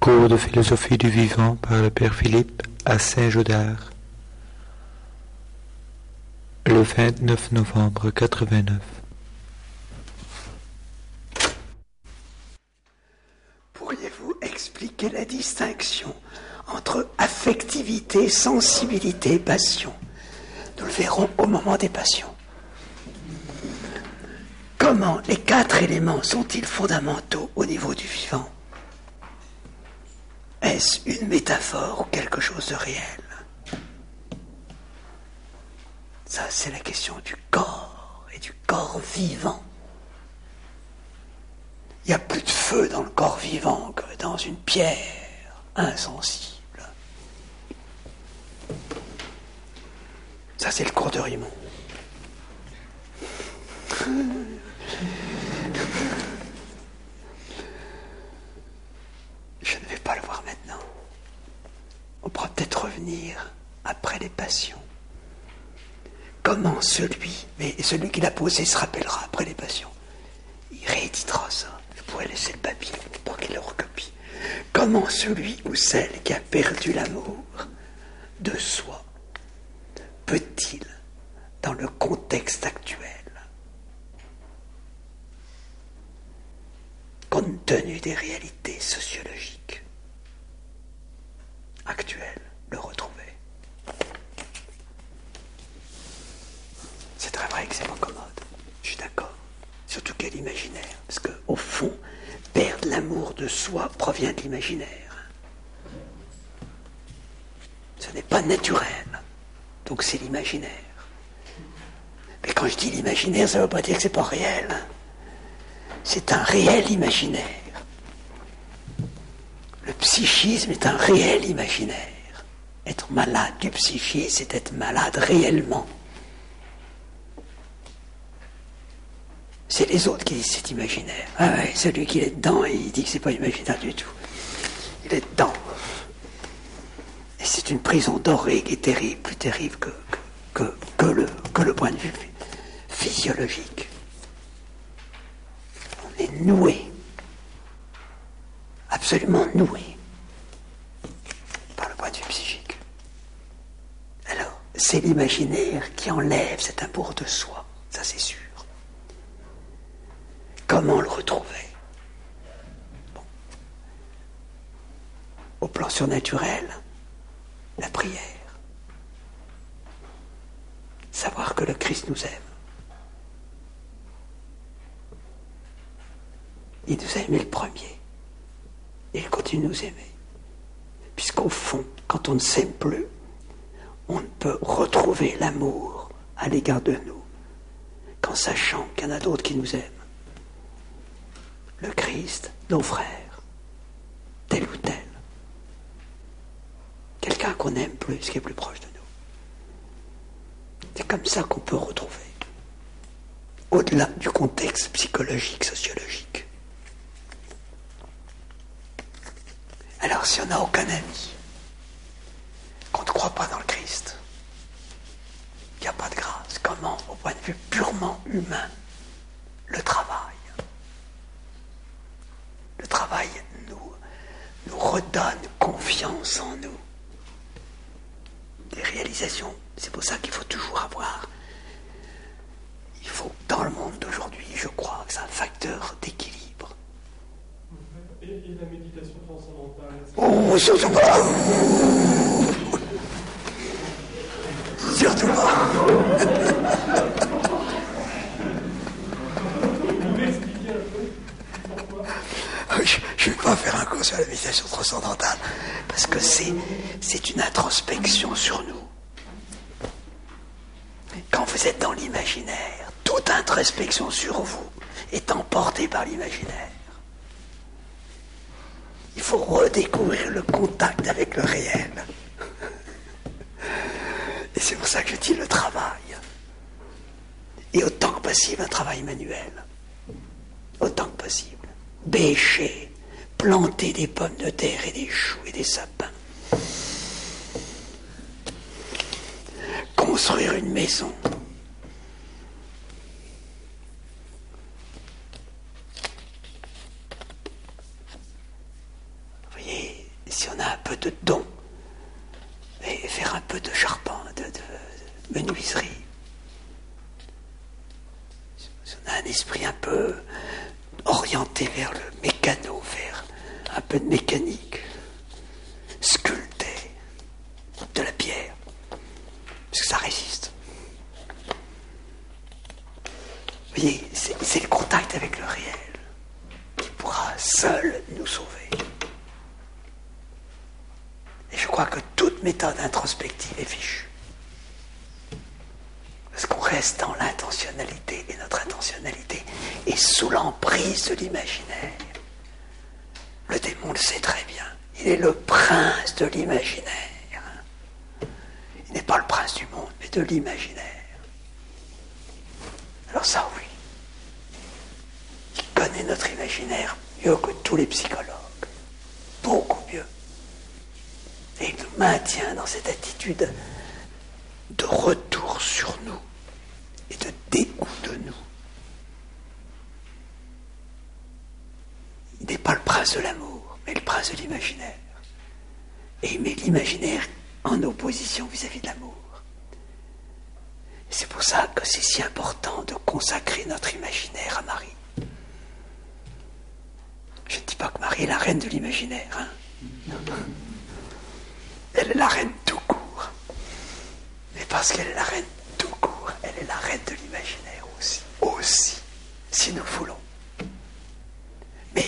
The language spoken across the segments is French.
Cours de philosophie du vivant par le Père Philippe à Saint-Gaudard, le 29 novembre 89. Pourriez-vous expliquer la distinction entre affectivité, sensibilité et passion? Nous le verrons au moment des passions. Comment les quatre éléments sont-ils fondamentaux au niveau du vivant? Est-ce une métaphore ou quelque chose de réel? Ça, c'est la question du corps et du corps vivant. Il n'y a plus de feu dans le corps vivant que dans une pierre insensible. Ça, c'est le cours de Rimond. Je ne vais pas le voir maintenant. On pourra peut-être revenir après les passions. Comment celui qui l'a posé se rappellera après les passions. Il rééditera ça. Je pourrais laisser le papier pour qu'il le recopie. Comment celui ou celle qui a perdu l'amour de soi peut-il, dans le contexte actuel, compte tenu des réalités sociologiques actuelles, le retrouver? C'est très vrai que c'est pas commode, je suis d'accord. Surtout qu'est l'imaginaire, parce qu'au fond, perdre l'amour de soi provient de l'imaginaire. Ce n'est pas naturel, donc c'est l'imaginaire. Mais quand je dis l'imaginaire, ça ne veut pas dire que c'est pas réel. C'est un réel imaginaire. Le psychisme est un réel imaginaire. Être malade du psychisme, c'est être malade réellement. C'est les autres qui disent c'est imaginaire. Ah ouais, celui qui est dedans, il dit que c'est pas imaginaire du tout. Il est dedans. Et c'est une prison dorée qui est terrible, plus terrible que le point de vue physiologique. On est noué, absolument noué, par le point de vue psychique. Alors, c'est l'imaginaire qui enlève cet amour de soi, ça c'est sûr. Comment le retrouver? Bon. Au plan surnaturel, la prière. Savoir que le Christ nous aime. Il nous a aimés le premier. Et il continue de nous aimer. Puisqu'au fond, quand on ne s'aime plus, on ne peut retrouver l'amour à l'égard de nous qu'en sachant qu'il y en a d'autres qui nous aiment. Le Christ, nos frères, tel ou tel. Quelqu'un qu'on n'aime plus, qui est plus proche de nous. C'est comme ça qu'on peut retrouver, au-delà du contexte psychologique, sociologique. Alors, si on n'a aucun ami, qu'on ne croit pas dans le Christ, il n'y a pas de grâce. Comment, au point de vue purement humain, le travail? Le travail nous redonne confiance en nous. Des réalisations. C'est pour ça qu'il faut toujours avoir. Il faut, dans le monde d'aujourd'hui, je crois que c'est un facteur d'équilibre. Et la méditation transcendantale? Oh, surtout pas! Surtout pas! Je ne vais pas faire un cours sur la méditation transcendantale, parce que c'est une introspection sur nous. Quand vous êtes dans l'imaginaire, toute introspection sur vous est emportée par l'imaginaire. Il faut redécouvrir le contact avec le réel. Et c'est pour ça que je dis le travail. Et autant que possible, un travail manuel. Autant que possible. Bêcher, planter des pommes de terre et des choux et des sapins. Construire une maison. Vous voyez, si on a un peu de don, et faire un peu de charpente, de menuiserie. Si on a un esprit un peu orienté vers le mécano, vers un peu de mécanique, sculpter de la pierre, parce que ça résiste. Vous voyez, c'est le contact avec le réel qui pourra seul nous sauver. Et je crois que toute méthode introspective est fichue. Parce qu'on reste dans l'intentionnalité, et notre intentionnalité est sous l'emprise de l'imaginaire. Le démon le sait très bien. Il est le prince de l'imaginaire. Il n'est pas le prince du monde, mais de l'imaginaire. Alors ça, oui. Il connaît notre imaginaire mieux que tous les psychologues. Beaucoup mieux. Et il nous maintient dans cette attitude de retour sur nous et de dégoût de nous. Il n'est pas le prince de l'amour, mais le prince de l'imaginaire. Et il met l'imaginaire en opposition vis-à-vis de l'amour. Et c'est pour ça que c'est si important de consacrer notre imaginaire à Marie. Je ne dis pas que Marie est la reine de l'imaginaire, hein. Elle est la reine tout court. Mais parce qu'elle est la reine tout court, elle est la reine de l'imaginaire aussi, si nous voulons. Mais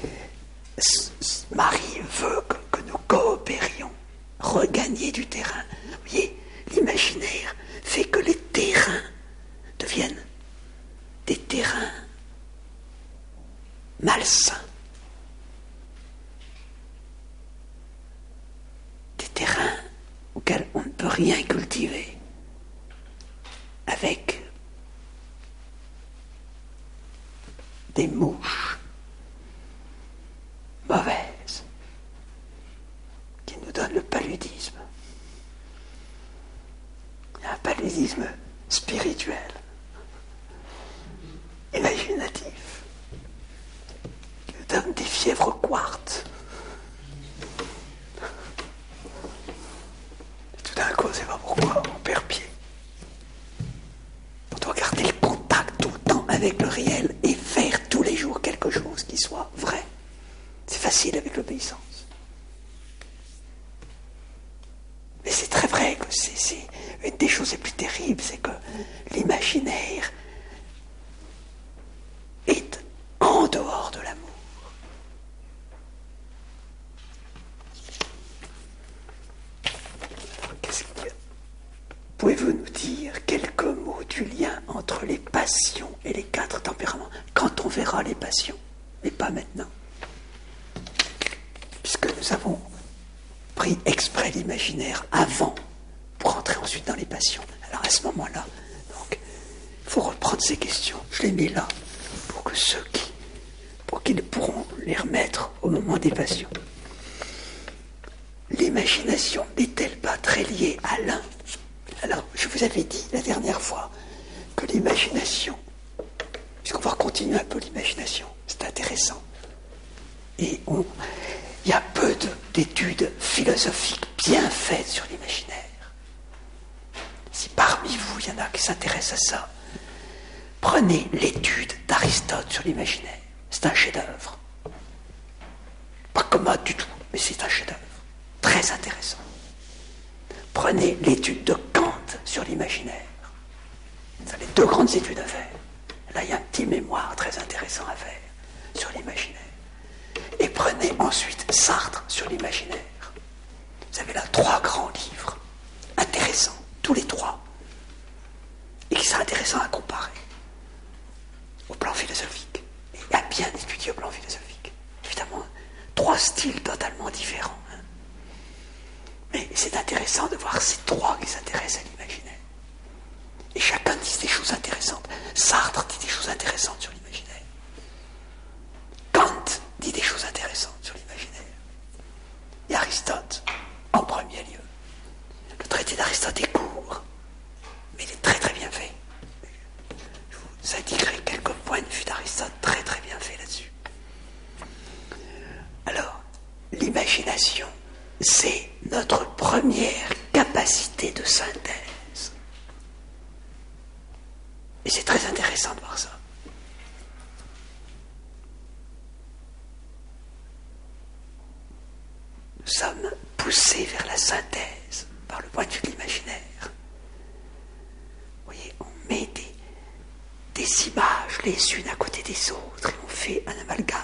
Marie veut que nous coopérions, regagner du terrain. Vous voyez, l'imaginaire fait que les terrains deviennent des terrains malsains. Des terrains auxquels on ne peut rien cultiver avec des mouches mauvaises qui nous donnent le paludisme. Un paludisme spirituel, imaginatif, qui nous donne des fièvres quartes. Tout d'un coup, on ne sait pas pourquoi, on perd pied. On doit garder le contact tout le temps avec le réel et faire tous les jours quelque chose qui soit vrai. C'est facile avec l'obéissance. Mais c'est très vrai que c'est une des choses les plus terribles, c'est que l'imaginaire est en dehors de l'amour. Pouvez-vous nous dire quelques mots du lien entre les passions et les 4 tempéraments, quand on verra les passions, mais pas maintenant, puisque nous avons pris exprès l'imaginaire avant pour entrer ensuite dans les passions. Alors à ce moment-là, donc, il faut reprendre ces questions. Je les mets là pour qu'ils pourront les remettre au moment des passions. L'imagination n'est-elle pas très liée à l'un? Alors, je vous avais dit la dernière fois que l'imagination, puisqu'on va continuer un peu l'imagination, c'est intéressant. Et il y a peu d'études philosophiques bien faites sur l'imaginaire. Si parmi vous, il y en a qui s'intéressent à ça, prenez l'étude d'Aristote sur l'imaginaire. C'est un chef-d'œuvre. Pas commode du tout, mais c'est un chef-d'œuvre. Très intéressant. Prenez l'étude de Kant sur l'imaginaire. Vous avez 2 grandes études à faire. Là, il y a un petit mémoire très intéressant à faire sur l'imaginaire. Et prenez ensuite Sartre sur l'imaginaire. Vous avez là 3 grands livres intéressants, tous les 3, et qui sont intéressants à comparer au plan philosophique, et à bien étudier au plan philosophique. Évidemment, 3 styles totalement différents. Mais c'est intéressant de voir ces 3 qui s'intéressent à l'imaginaire. Et chacun dit des choses intéressantes. Sartre dit des choses intéressantes sur l'imaginaire. Kant dit des choses intéressantes sur l'imaginaire. Et Aristote, en premier lieu. Le traité d'Aristote est court, mais il est très très bien fait. Je vous indiquerai quelques points de vue d'Aristote très très bien faits là-dessus. Alors, l'imagination, c'est notre première capacité de synthèse. Et c'est très intéressant de voir ça. Nous sommes poussés vers la synthèse par le point de vue de l'imaginaire. Vous voyez, on met des images les unes à côté des autres et on fait un amalgame.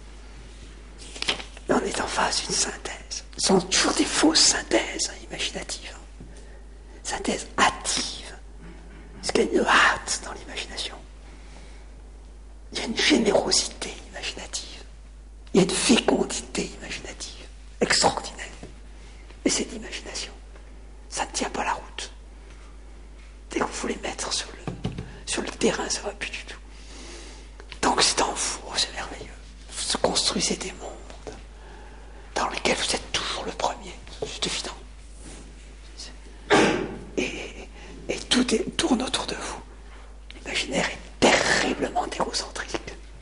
Et on est en face d'une synthèse. Ce sont toujours des fausses synthèses imaginatives. Synthèse hâtive. Parce qu'il y a une hâte dans l'imagination. Il y a une générosité imaginative. Il y a une fécondité imaginative extraordinaire. Et c'est l'imagination. Ça ne tient pas la route. Dès que vous voulez mettre sur le terrain, ça ne va plus du tout. Tant que c'est en vous, c'est merveilleux. Vous construisez des mondes dans lesquels vous êtes toujours le premier. C'est évident. Et tout tourne autour de vous. L'imaginaire est terriblement égocentrique.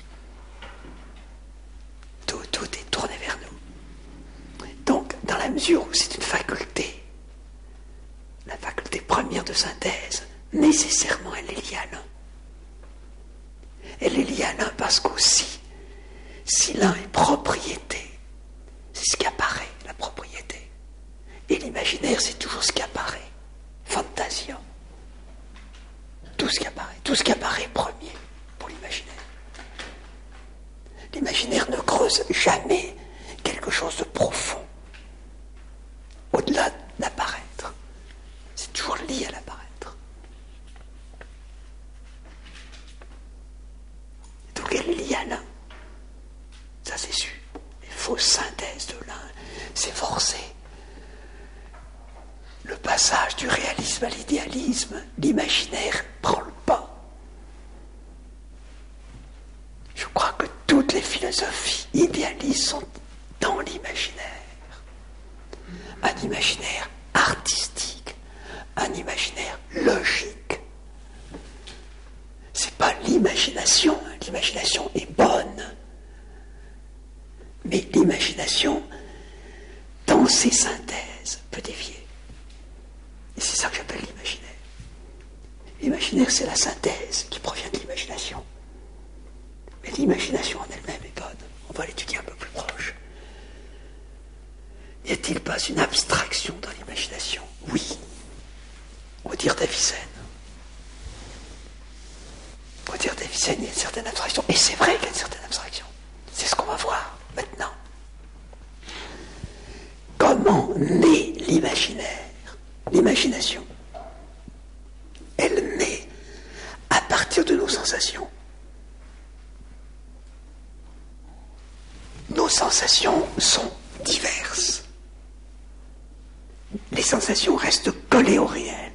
Tout est tourné vers nous. Donc, dans la mesure où c'est une faculté, la faculté première de synthèse, nécessairement elle est liée à l'un. Elle est liée à l'un parce qu'aussi, si l'un est propriété, c'est ce qui apparaît, la propriété. Et l'imaginaire, c'est toujours ce qui apparaît. Fantasia. Tout ce qui apparaît premier pour l'imaginaire. L'imaginaire ne creuse jamais quelque chose de profond, au-delà d'apparaître. C'est toujours lié à l'apparaître. Donc elle est liée à l'un. Ça c'est sûr. Les fausses synthèses de l'un, c'est forcé. Le passage du réalisme à l'idéalisme, l'imaginaire prend le pas. Je crois que toutes les philosophies idéalistes sont dans l'imaginaire. Un imaginaire artistique, un imaginaire logique. C'est pas l'imagination. L'imagination est bonne. Mais l'imagination, dans ses synthèses, peut dévier. Et c'est ça que j'appelle l'imaginaire. L'imaginaire, c'est la synthèse qui provient de l'imagination. Mais l'imagination en elle-même est bonne. On va l'étudier un peu plus proche. N'y a-t-il pas une abstraction dans l'imagination? Oui. On va dire Davicenne. On va dire Davicenne, il y a une certaine abstraction. Et c'est vrai qu'il y a une certaine abstraction. C'est ce qu'on va voir maintenant. Comment naît l'imaginaire? L'imagination, elle naît à partir de nos sensations. Nos sensations sont diverses. Les sensations restent collées au réel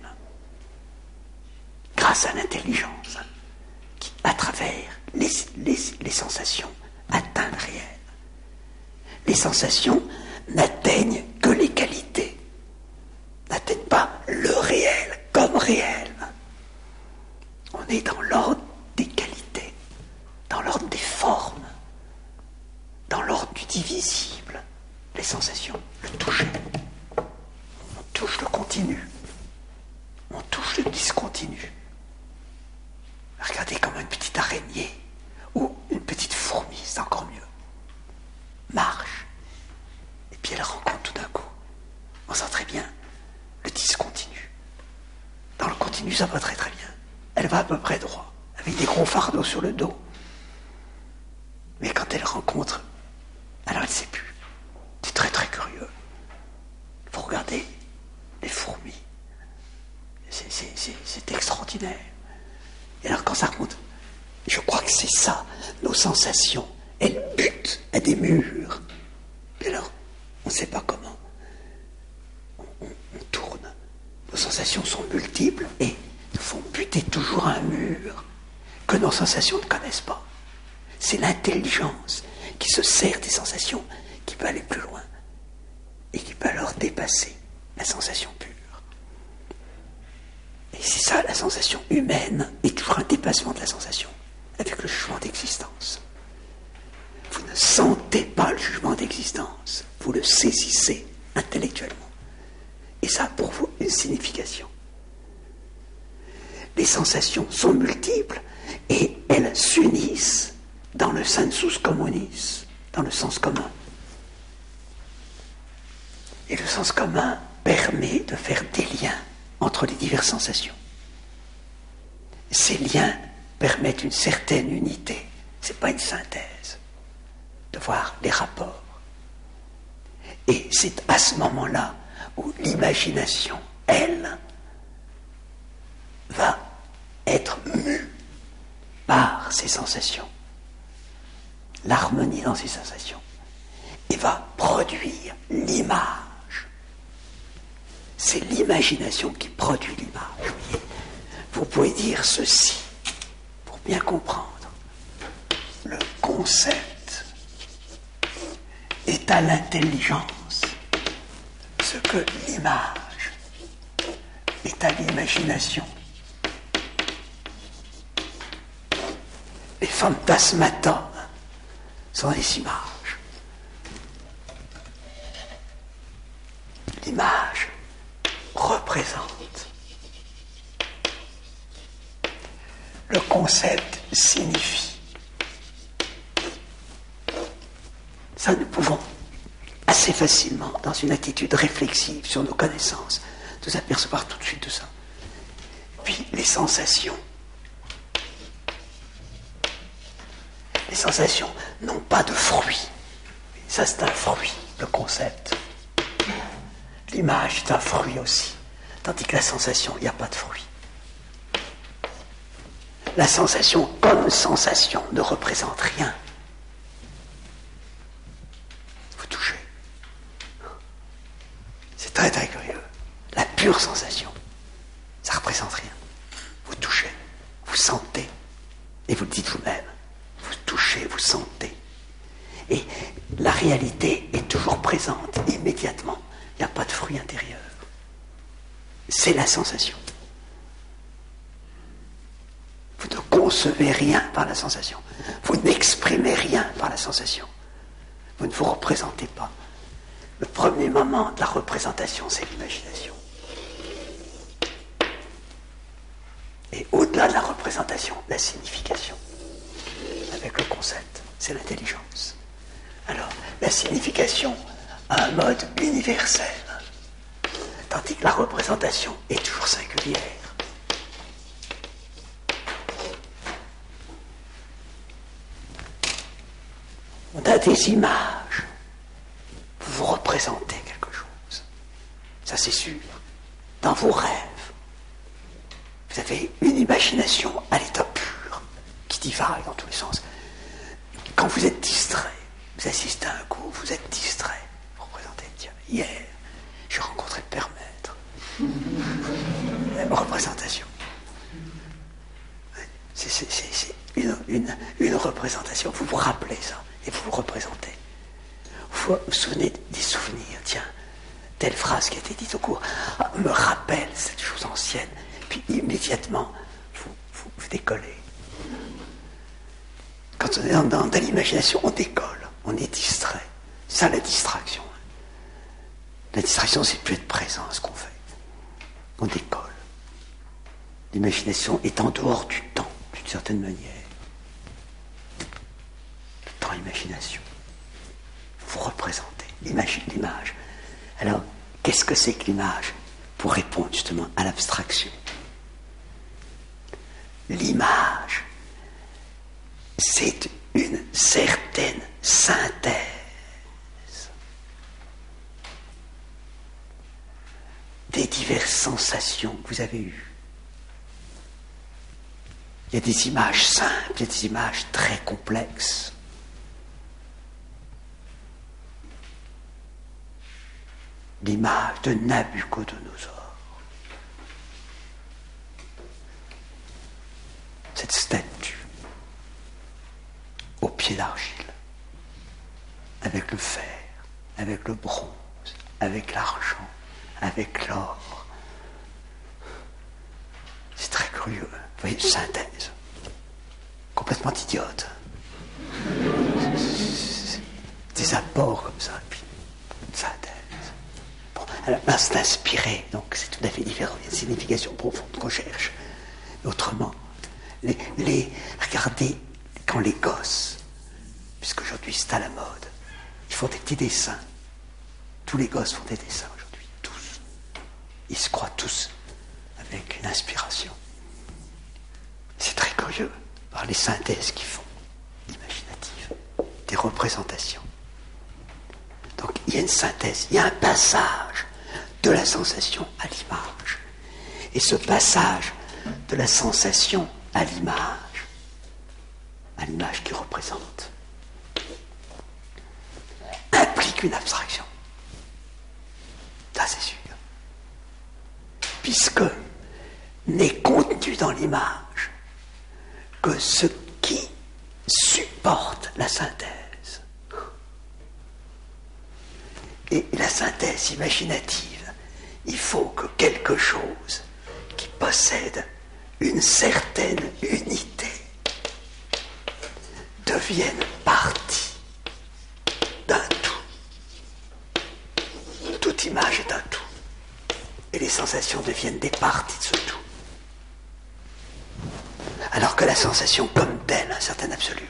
grâce à l'intelligence qui, à travers les sensations, atteint le réel. Les sensations n'atteignent que les qualités. N'atteignent pas le réel comme réel. On est dans l'ordre des qualités, dans l'ordre des formes, dans l'ordre du divisible. Les sensations, le toucher. On touche le continu. On touche le discontinu. Regardez comme une petite araignée ou une petite fourmi, c'est encore mieux. Marche. Et puis elle rencontre tout d'un coup. On sent très bien le discontinu. Dans le continu, ça va très très bien. Elle va à peu près droit, avec des gros fardeaux sur le dos. Mais quand elle rencontre, alors elle ne sait plus. C'est très très curieux. Il faut regarder les fourmis. C'est extraordinaire. Et alors quand ça remonte, je crois que c'est ça, nos sensations. Elles butent à des murs. Et alors, on ne sait pas comment. On tourne. Nos sensations sont multiples et nous font buter toujours à un mur que nos sensations ne connaissent pas. C'est l'intelligence qui se sert des sensations qui peut aller plus loin et qui peut alors dépasser la sensation pure. Et c'est ça, la sensation humaine est toujours un dépassement de la sensation avec le jugement d'existence. Vous ne sentez pas le jugement d'existence. vous le saisissez intellectuellement. Et ça a pour vous une signification. Les sensations sont multiples et elles s'unissent dans le sensus communis, dans le sens commun. Et le sens commun permet de faire des liens entre les diverses sensations. Ces liens permettent une certaine unité. Ce n'est pas une synthèse de voir les rapports. Et c'est à ce moment-là où l'imagination, elle, va être mue par ces sensations, l'harmonie dans ces sensations, et va produire l'image. C'est l'imagination qui produit l'image. Vous pouvez dire ceci, pour bien comprendre. Le concept est à l'intelligence ce que l'image est à l'imagination. Les fantasmatums sont des images. L'image représente. Le concept signifie. Ça, nous pouvons assez facilement, dans une attitude réflexive sur nos connaissances, nous apercevoir tout de suite de ça. Puis les sensations. Les sensations n'ont pas de fruit. Ça, c'est un fruit, le concept. L'image est un fruit aussi. Tandis que la sensation, il n'y a pas de fruit. La sensation, comme sensation, ne représente rien. Vous touchez. C'est très très curieux. La pure sensation, ça ne représente rien. Vous touchez, vous sentez, et vous le dites vous-même. Vous touchez, vous sentez. Et la réalité est toujours présente immédiatement. Il n'y a pas de fruit intérieur. C'est la sensation. Vous ne concevez rien par la sensation. Vous n'exprimez rien par la sensation. Vous ne vous représentez pas. Le premier moment de la représentation, c'est l'imagination. Et au-delà de la représentation, la signification. Avec le concept, c'est l'intelligence. Alors, la signification a un mode universel, tandis que la représentation est toujours singulière. On a des images. Vous vous représentez quelque chose. Ça, c'est sûr. Dans vos rêves, vous avez une imagination à l'état pur qui divague dans tous les sens. Quand vous êtes distrait, vous assistez à un coup, vous êtes distrait. Vous représentez, tiens, hier, j'ai rencontré le Père Maître. Représentation. C'est une représentation. Vous vous rappelez ça et vous vous représentez. Vous vous souvenez des souvenirs. Tiens, telle phrase qui a été dite au cours me rappelle cette chose ancienne. Puis immédiatement, vous décollez. Quand on est dans l'imagination, on décolle. On est distrait. C'est ça la distraction. La distraction, c'est plus être présent à ce qu'on fait. On décolle. L'imagination est en dehors du temps, d'une certaine manière. Le temps, imagination. Vous représentez l'image. Alors, qu'est-ce que c'est que l'image? Pour répondre justement à l'abstraction. L'image, c'est une certaine synthèse des diverses sensations que vous avez eues. Il y a des images simples, il y a des images très complexes. L'image de Nabuchodonosor. Cette statue au pied d'argile, avec le fer, avec le bronze, avec l'argent, avec l'or. C'est très curieux. Vous voyez, une synthèse. Complètement idiote. Des apports comme ça. Puis, à la place d'inspirer, donc c'est tout à fait différent, il y a une signification profonde qu'on cherche. Autrement, regardez quand les gosses, puisqu'aujourd'hui c'est à la mode, ils font des petits dessins. Tous les gosses font des dessins aujourd'hui, tous. Ils se croient tous avec une inspiration. C'est très curieux, par les synthèses qu'ils font, imaginatives, des représentations. Donc il y a une synthèse, il y a un passage de la sensation à l'image. Et ce passage de la sensation à l'image qui représente, implique une abstraction. Ça c'est sûr. Puisque n'est contenu dans l'image que ce qui supporte la synthèse. Et la synthèse imaginative, il faut que quelque chose qui possède une certaine unité devienne partie d'un tout. Toute image est un tout. Et les sensations deviennent des parties de ce tout. Alors que la sensation comme telle, un certain absolu.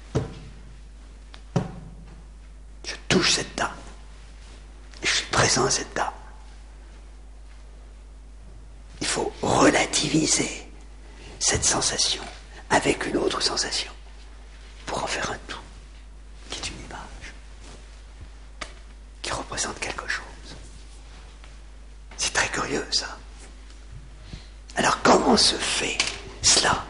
Je touche cette dame. Et je suis présent à cette dame. Il faut relativiser cette sensation avec une autre sensation pour en faire un tout, qui est une image, qui représente quelque chose. C'est très curieux, ça. Alors, comment se fait cela?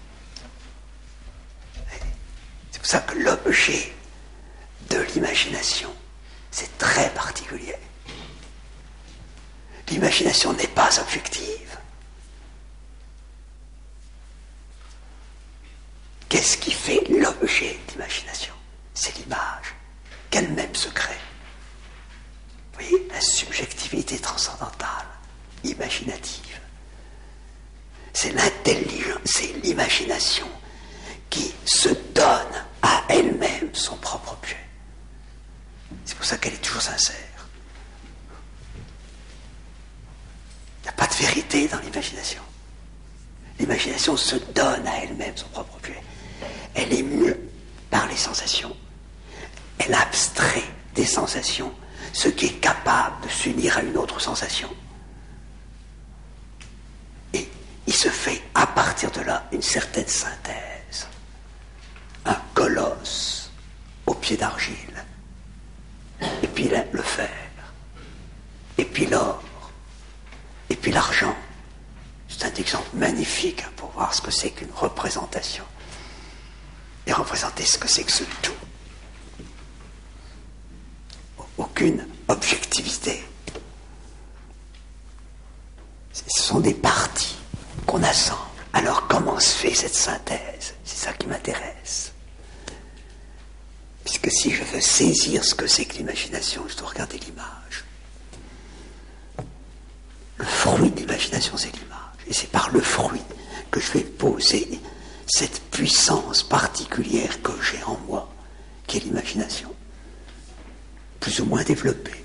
C'est pour ça que l'objet de l'imagination, c'est très particulier. L'imagination n'est pas objective. Qu'est-ce qui fait l'objet de l'imagination? C'est l'image qu'elle-même se crée. Vous voyez, la subjectivité transcendantale, imaginative. C'est l'intelligence, c'est l'imagination qui se donne à elle-même son propre objet. C'est pour ça qu'elle est toujours sincère. Il n'y a pas de vérité dans l'imagination. L'imagination se donne à elle-même son propre objet. Elle est mue par les sensations. Elle abstrait des sensations ce qui est capable de s'unir à une autre sensation. Et il se fait à partir de là une certaine synthèse. Un colosse au pied d'argile. Et puis le fer. Et puis l'or. Et puis l'argent. C'est un exemple magnifique pour voir ce que c'est qu'une représentation. Et représenter ce que c'est que ce tout. Aucune objectivité. Ce sont des parties qu'on assemble. Alors comment se fait cette synthèse? C'est ça qui m'intéresse. Puisque si je veux saisir ce que c'est que l'imagination, je dois regarder l'image. Le fruit de l'imagination, c'est l'image. Et c'est par le fruit que je vais poser cette puissance particulière que j'ai en moi, qui est l'imagination, plus ou moins développée.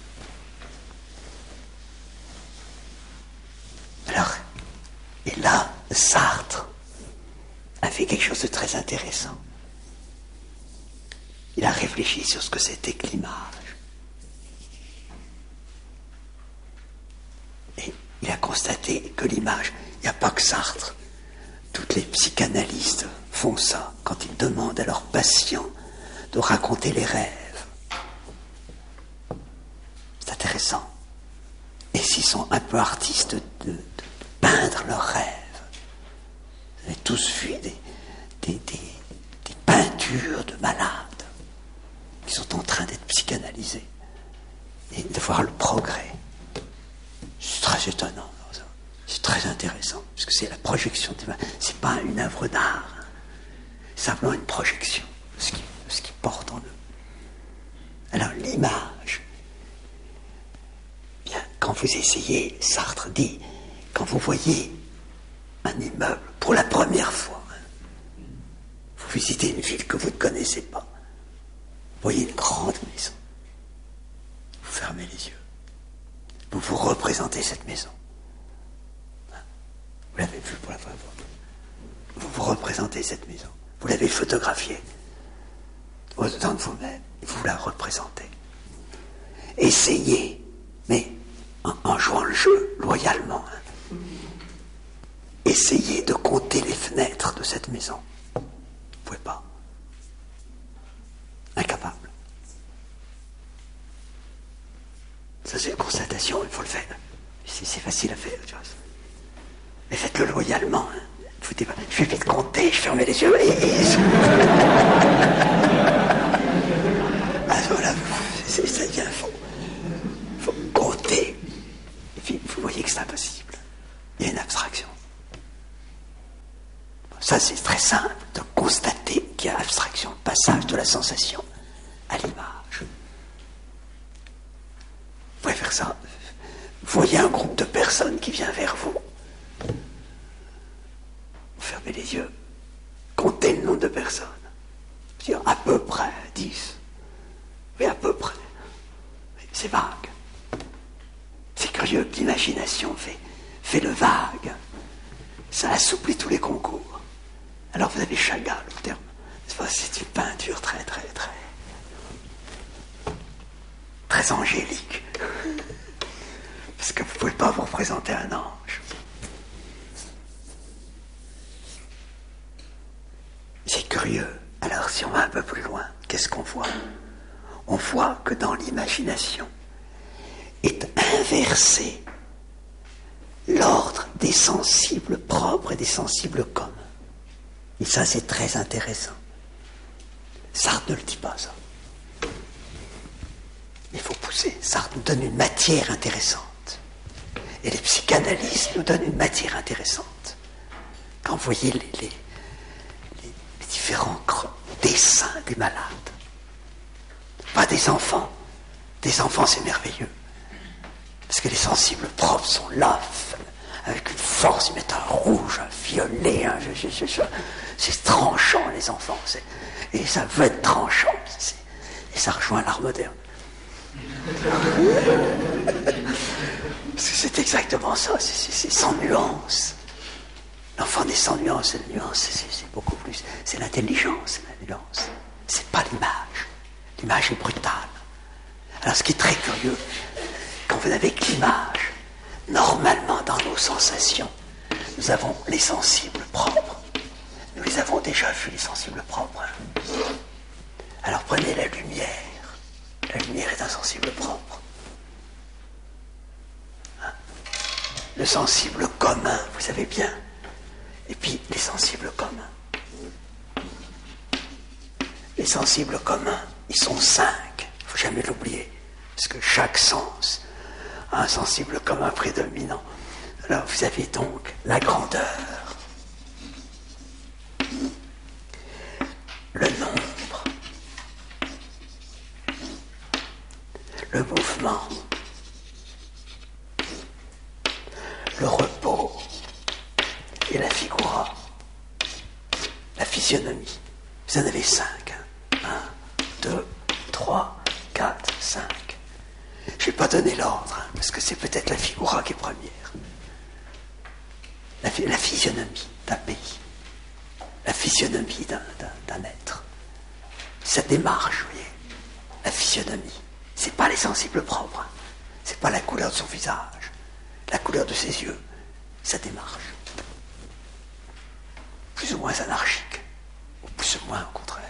Alors, et là, Sartre a fait quelque chose de très intéressant. Il a réfléchi sur ce que c'était que l'image. Et il a constaté que l'image, il n'y a pas que Sartre. Toutes les psychanalystes font ça quand ils demandent à leurs patients de raconter les rêves. C'est intéressant. Et s'ils sont un peu artistes de peindre leurs rêves. Vous avez tous vu des peintures de malades qui sont en train d'être psychanalysés et de voir le progrès. C'est très étonnant. C'est très intéressant, parce que c'est la projection. C'est pas une œuvre d'art, hein. C'est simplement une projection de ce qui porte en eux. Alors l'image, bien, quand vous essayez, Sartre dit, quand vous voyez un immeuble pour la première fois, hein, vous visitez une ville que vous ne connaissez pas, vous voyez une grande maison, vous fermez les yeux, vous représentez cette maison. Vous l'avez vue pour la première fois. Vous représentez cette maison. Vous l'avez photographiée au-dedans de vous-même. Vous la représentez. Essayez, mais en jouant le jeu loyalement, essayez de compter les fenêtres de cette maison. Vous ne pouvez pas. Incapable. Ça, c'est une constatation, il faut le faire. C'est facile à faire, tu vois. Mais faites-le loyalement. Foutez pas. Je vais vite compter, je fermais les yeux. Ah, voilà, ça devient faux. Il faut compter. Et puis, vous voyez que c'est impossible. Il y a une abstraction. Ça, c'est très simple de constater qu'il y a abstraction, passage de la sensation à l'image. Vous pouvez faire ça. Vous voyez un groupe de personnes qui vient vers vous. Vous fermez les yeux. Comptez le nombre de personnes. C'est-à-dire à peu près 10. Oui, à peu près. C'est vague. C'est curieux que l'imagination fait le vague. Ça assouplit tous les concours. Alors vous avez Chagall au terme. C'est une peinture très, très, très, très angélique. Parce que vous ne pouvez pas vous représenter un ange. C'est curieux. Alors si on va un peu plus loin, qu'est-ce qu'on voit? On voit que dans l'imagination est inversé l'ordre des sensibles propres et des sensibles communs. Et ça, c'est très intéressant. Sartre ne le dit pas, ça. Il faut pousser. Sartre nous donne une matière intéressante. Et les psychanalystes nous donnent une matière intéressante. Quand vous voyez les différents dessins des malades. Pas des enfants. Des enfants, c'est merveilleux. Parce que les sensibles propres sont là, avec une force, ils mettent un rouge, un violet, c'est tranchant, les enfants. Et ça veut être tranchant. Et ça rejoint l'art moderne. C'est exactement ça, c'est sans nuance. L'enfant n'est sans nuance, la nuance, c'est beaucoup plus. C'est l'intelligence, la nuance. C'est pas l'image. L'image est brutale. Alors ce qui est très curieux, quand vous n'avez que l'image, normalement dans nos sensations, nous avons les sensibles propres. Nous les avons déjà vus, les sensibles propres. Alors prenez la lumière. La lumière est un sensible propre. Le sensible commun, vous savez bien. Et puis les sensibles communs. Les sensibles communs, ils sont 5. Il ne faut jamais l'oublier. Parce que chaque sens a un sensible commun prédominant. Alors vous avez donc la grandeur, le nombre, le mouvement, le repos et la figura, la physionomie. Vous en avez 5. 1, 2, 3, 4, 5. Je ne vais pas donner l'ordre, parce que c'est peut-être la figura qui est première. La physionomie d'un pays. La physionomie d'un être. Sa démarche, vous voyez. La physionomie. Ce n'est pas les sensibles propres. Ce n'est pas la couleur de son visage. La couleur de ses yeux. Sa démarche. Plus ou moins anarchique. Ou plus ou moins au contraire.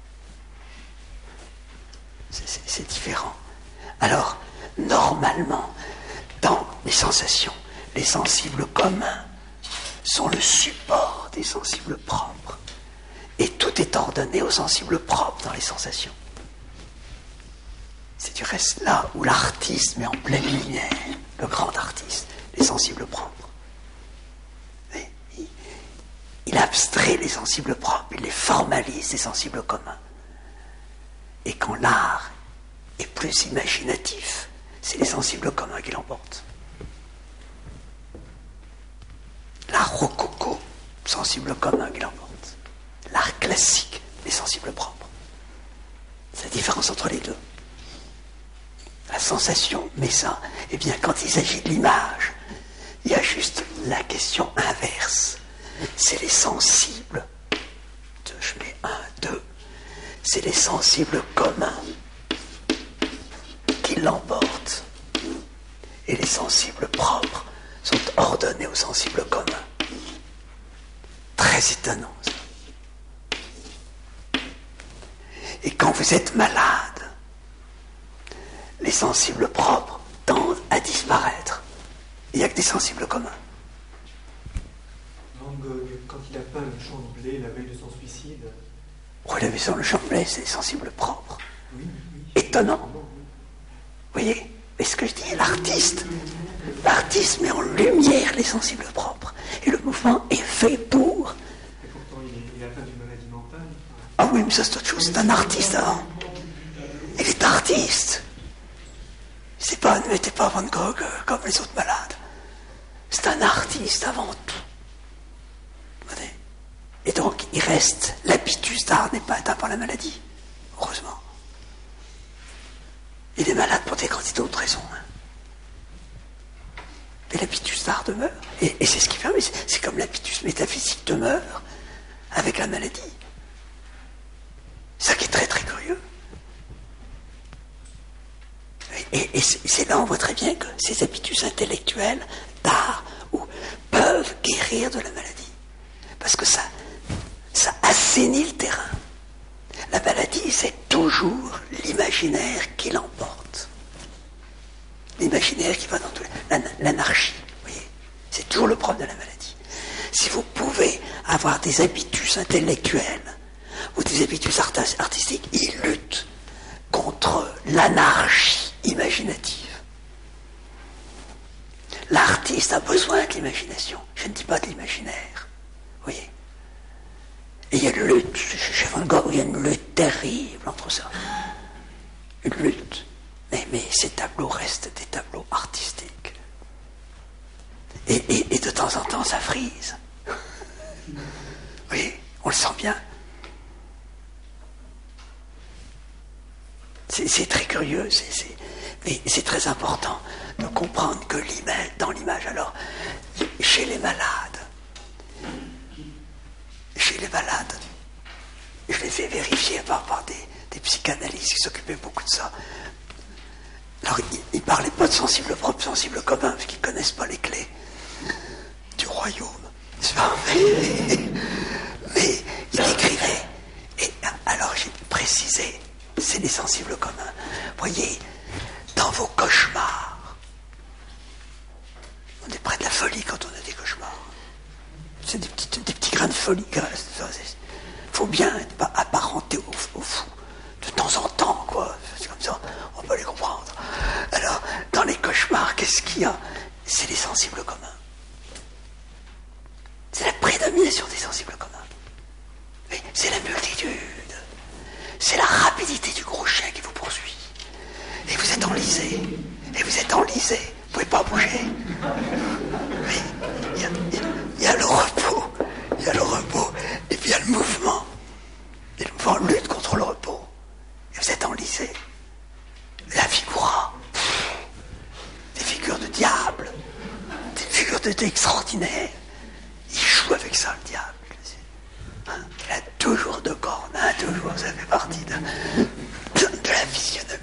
C'est différent. Alors, normalement, dans les sensations, les sensibles communs sont le support des sensibles propres. Et tout est ordonné aux sensibles propres dans les sensations. C'est du reste là où l'artiste met en pleine lumière, le grand artiste, les sensibles propres. Il abstrait les sensibles propres, il les formalise, les sensibles communs. Et quand l'art est plus imaginatif, c'est les sensibles communs qui l'emportent. L'art rococo, sensible commun qui l'emporte. L'art classique, les sensibles propres. C'est la différence entre les deux. La sensation met ça. Eh bien, quand il s'agit de l'image, il y a juste la question inverse. C'est les sensibles. Je mets 1, 2. C'est les sensibles communs qui l'emportent. Et les sensibles propres sont ordonnés aux sensibles communs. Très étonnant, ça. Et quand vous êtes malade, les sensibles propres tendent à disparaître. Il n'y a que des sensibles communs. Van Gogh, quand il a peint le champ de blé la veille de son suicide... Oui, la sur le champ de blé, c'est des sensibles propres. Oui. Étonnant. Vous voyez? Et ce que je dis, l'artiste met en lumière les sensibles propres. Et le mouvement est fait pour. Et pourtant, il a peint d'une maladie mentale. Ah oui, mais ça c'est autre chose, c'est un artiste avant. Il est artiste. Ne mettez pas Van Gogh comme les autres malades. C'est un artiste avant tout. Vous voyez? Et donc, il reste, l'habitus d'art n'est pas atteint par la maladie, heureusement. Il est malade pour des quantités d'autres raisons. Mais l'habitus d'art demeure. Et c'est ce qui fait, c'est comme l'habitus métaphysique demeure avec la maladie. C'est ça qui est très très curieux. Et c'est là on voit très bien que ces habitus intellectuels d'art peuvent guérir de la maladie. Parce que ça assainit le terrain. La maladie, c'est toujours l'imaginaire qui l'emporte. L'imaginaire qui va dans tout l'anarchie. Vous voyez, c'est toujours le problème de la maladie. Si vous pouvez avoir des habitus intellectuels ou des habitus artistiques, ils luttent contre l'anarchie imaginative. L'artiste a besoin de l'imagination. Je ne dis pas de l'imaginaire. Vous voyez. Et il y a une lutte, chez Van Gogh, il y a une lutte terrible entre ça. Une lutte. Mais ces tableaux restent des tableaux artistiques. Et de temps en temps, ça frise. Oui, on le sent bien. C'est très curieux, mais c'est très important de comprendre que dans l'image, alors, chez les malades, je les fais vérifier par des psychanalystes qui s'occupaient beaucoup de ça. Alors, ils ne parlaient pas de sensibles propres, sensibles communs, parce qu'ils ne connaissent pas les clés du royaume. Mais ils écrivaient. Et alors, j'ai précisé, c'est les sensibles communs. Voyez, dans vos cauchemars, on est près de la folie quand on a des cauchemars. C'est des petits grains de folie. Il faut bien pas apparenter au fou. De temps en temps, quoi. C'est comme ça, on peut les comprendre. Alors, dans les cauchemars, qu'est-ce qu'il y a? C'est les sensibles communs. C'est la prédomination des sensibles communs. Oui, c'est la multitude. C'est la rapidité du gros chien qui vous poursuit. Et vous êtes enlisé. Vous pouvez pas bouger. Oui, il y a le repos. Et puis il y a le mouvement. Et le mouvement lutte contre le repos. Et vous êtes enlisé. La figura. Des figures de diable. Des figures extraordinaires. Il joue avec ça, le diable. Il a toujours deux cornes, toujours, ça fait partie de la physionomie.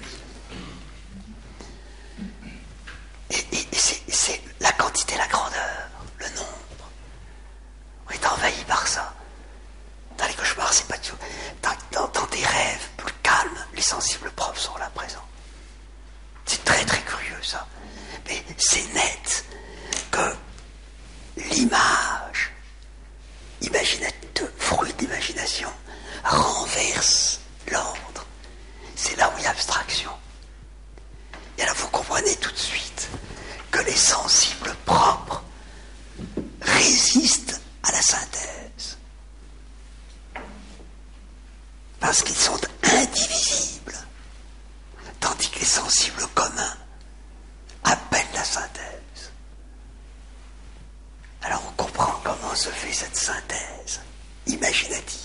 Et c'est la quantité, la grandeur, le nombre. On est envahi par ça. Dans les cauchemars, c'est pas tout. Dans des rêves plus calmes, les sensibles propres sont là présents. C'est très très curieux ça. Mais c'est net que l'image fruit d'imagination renverse l'ordre. C'est là où il y a abstraction. Et alors vous comprenez tout de suite que les sensibles propres résistent à la synthèse. Parce qu'ils sont indivisibles. Tandis que les sensibles communs appellent la synthèse. Alors on comprend comment se fait cette synthèse imaginative.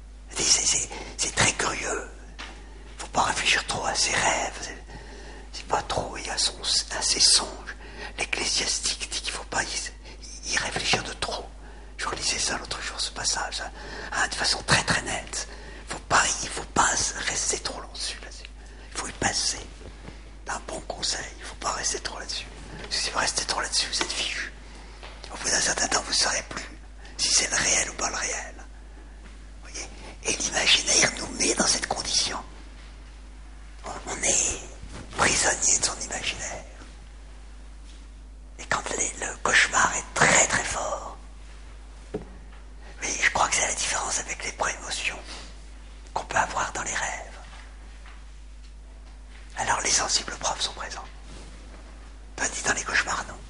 C'est très curieux. Il ne faut pas réfléchir trop à ses rêves. C'est pas trop à ses songes. L'ecclésiastique dit qu'il ne faut pas y réfléchir de trop. Je relisais ça l'autre jour, ce passage, de façon très très nette. Il ne faut pas rester trop là-dessus. Il faut y passer. C'est un bon conseil. Il ne faut pas rester trop là-dessus. Parce que si vous restez trop là-dessus, vous êtes fichu. Au bout d'un certain temps, vous ne saurez plus si c'est le réel ou pas le réel. Vous voyez ? Et l'imaginaire nous met dans cette condition. On est prisonnier de son imaginaire. Et quand le cauchemar est très très fort, oui, je crois que c'est la différence avec les préémotions qu'on peut avoir dans les rêves. Alors les sensibles profs sont présents. Tandis dans les cauchemars, non.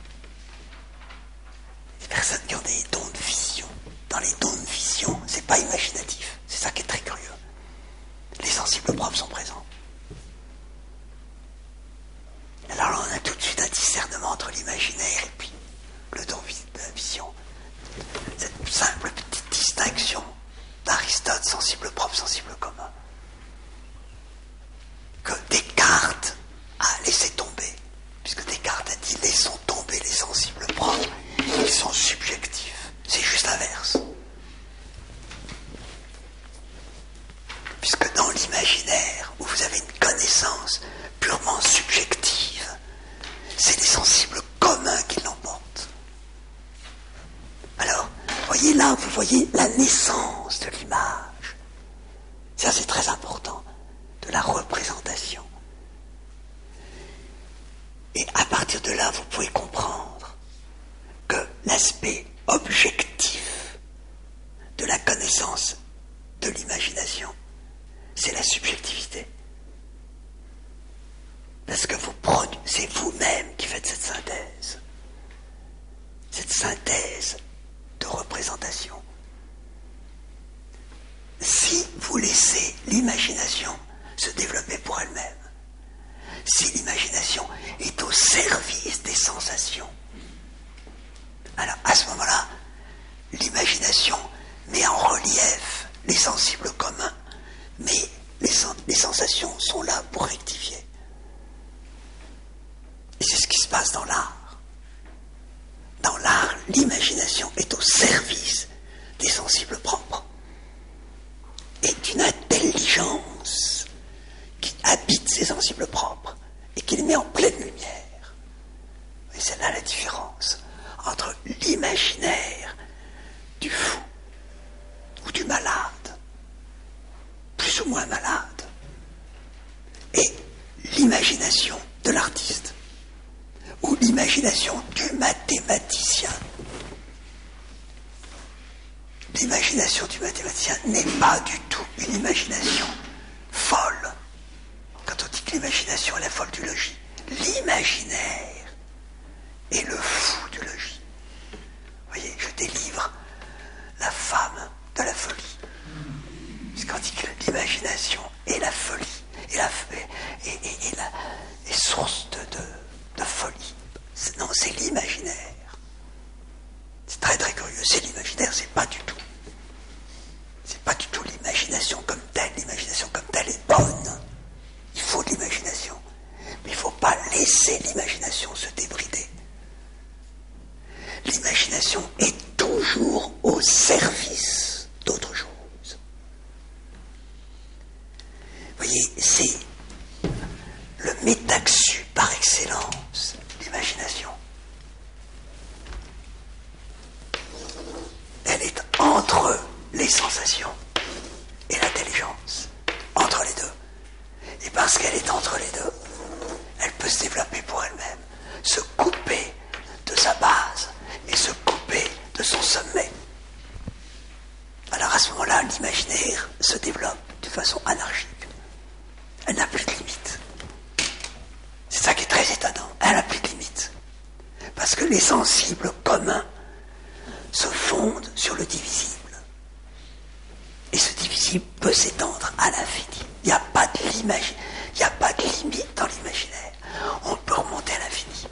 Les personnes qui ont des dons de vision. Dans les dons de vision, c'est pas imaginatif. C'est ça qui est très curieux. Les sensibles profs sont présents. Alors là, on a tout de suite un discernement entre l'imaginaire et puis le don de la vision. Cette simple petite distinction d'Aristote, sensible propre, sensible commun, que Descartes a laissé tomber, puisque Descartes a dit laissons tomber les sensibles propres, ils sont subjectifs. C'est juste l'inverse. Puisque dans l'imaginaire, où vous avez une connaissance purement subjective, c'est les sensibles communs qui l'emportent. Alors, voyez là, vous voyez la naissance de l'image. Ça, c'est très important, de la représentation. Et à partir de là, vous pouvez comprendre que l'aspect objectif de la connaissance de l'imagination, c'est la subjectivité. Parce que c'est vous-même qui faites cette synthèse de représentation. Si vous laissez l'imagination se développer pour elle-même, si l'imagination est au service des sensations, alors à ce moment-là, l'imagination met en relief les sensibles communs, mais les sensations sont là pour rectifier. Et c'est ce qui se passe dans l'art. Dans l'art, l'imagination est au service des sensibles propres et d'une intelligence qui habite ces sensibles propres et qui les met en pleine lumière. Et c'est là la différence entre l'imaginaire du fou ou du malade, plus ou moins malade, et l'imagination de l'artiste ou l'imagination du mathématicien. L'imagination du mathématicien n'est pas du tout une imagination folle. Quand on dit que l'imagination est la folle du logis, l'imaginaire est le fou du logis. Vous voyez, je délivre la femme de la folie. Puisqu'on dit que l'imagination est la folie, est source de folie. Non, c'est l'imaginaire. C'est très très curieux. C'est l'imaginaire, c'est pas du tout. C'est pas du tout l'imagination comme telle. L'imagination comme telle est bonne. Il faut de l'imagination. Mais il ne faut pas laisser l'imagination se débrider. L'imagination est toujours au service d'autre chose. Vous voyez, c'est le métaxu par excellence, l'imagination. Elle est entre les sensations et l'intelligence, entre les deux. Et parce qu'elle est entre les deux, elle peut se développer pour elle-même, se couper de sa base et se couper de son sommet. Alors à ce moment-là, l'imaginaire se développe de façon anarchique. Elle n'a plus de limite. C'est ça qui est très étonnant. Elle n'a plus de limite. Parce que les sensibles communs se fondent sur le divisible. Et ce divisible peut s'étendre à l'infini. Il n'y a pas de limite dans l'imaginaire. On peut remonter à l'infini.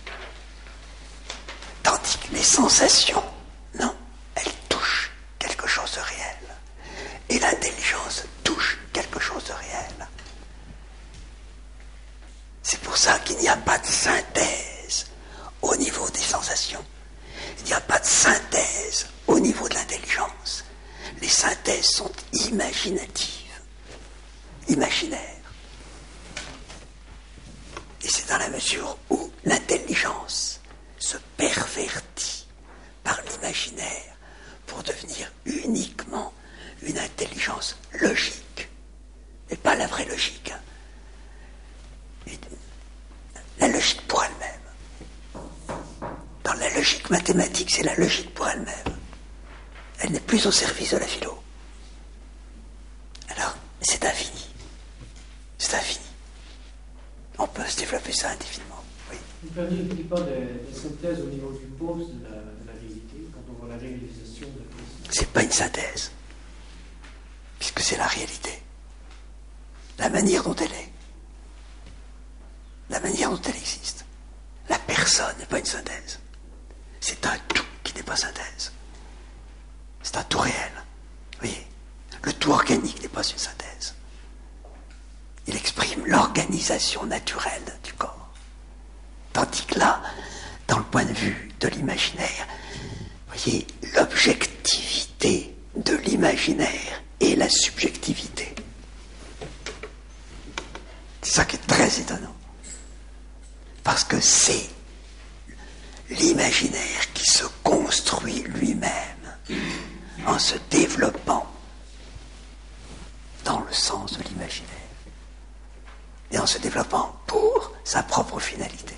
Tandis que les sensations, non, elles touchent quelque chose de réel. Et l'intelligence touche quelque chose de réel. C'est ça qu'il n'y a pas de synthèse au niveau des sensations. Il n'y a pas de synthèse au niveau de l'intelligence. Les synthèses sont imaginatives, imaginaires. Et c'est dans la mesure où l'intelligence se pervertit par l'imaginaire pour devenir uniquement une intelligence logique, mais pas la vraie logique. La logique pour elle-même. Dans la logique mathématique, c'est la logique pour elle-même. Elle n'est plus au service de la philo. Alors, c'est infini. C'est infini. On peut se développer ça indéfiniment. Oui. Vous parliez pas des synthèses au niveau du pause de la réalité, quand on voit la réalisation de Christ. C'est pas une synthèse, puisque c'est la réalité. La manière dont elle est. La manière dont elle existe. La personne n'est pas une synthèse. C'est un tout qui n'est pas synthèse. C'est un tout réel. Vous voyez, le tout organique n'est pas une synthèse. Il exprime l'organisation naturelle du corps. Tandis que là, dans le point de vue de l'imaginaire, vous voyez, l'objectivité de l'imaginaire et la subjectivité. C'est ça qui est très étonnant. Parce que c'est l'imaginaire qui se construit lui-même en se développant dans le sens de l'imaginaire et en se développant pour sa propre finalité.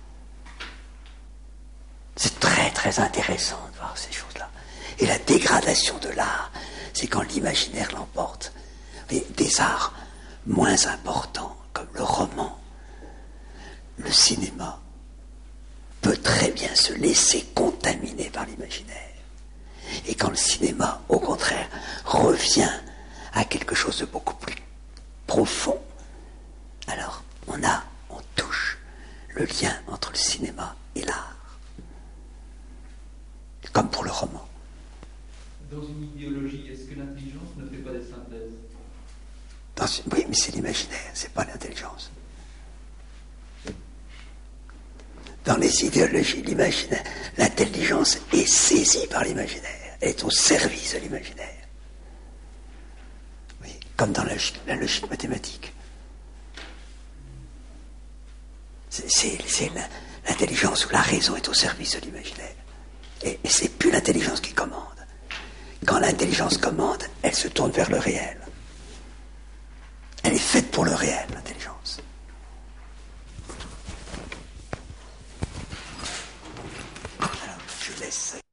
C'est très très intéressant de voir ces choses-là. Et la dégradation de l'art, c'est quand l'imaginaire l'emporte. Mais des arts moins importants, comme le roman, le cinéma, peut très bien se laisser contaminer par l'imaginaire. Et quand le cinéma, au contraire, revient à quelque chose de beaucoup plus profond, alors on touche le lien entre le cinéma et l'art. Comme pour le roman. Dans une idéologie, est-ce que l'intelligence ne fait pas des synthèses ? Oui, mais c'est l'imaginaire, c'est pas l'intelligence. Dans les idéologies, l'imaginaire, l'intelligence est saisie par l'imaginaire, est au service de l'imaginaire. Oui, comme dans la logique mathématique. C'est l'intelligence où la raison est au service de l'imaginaire. Et c'est plus l'intelligence qui commande. Quand l'intelligence commande, elle se tourne vers le réel. Elle est faite pour le réel, l'intelligence. Alors, je laisse.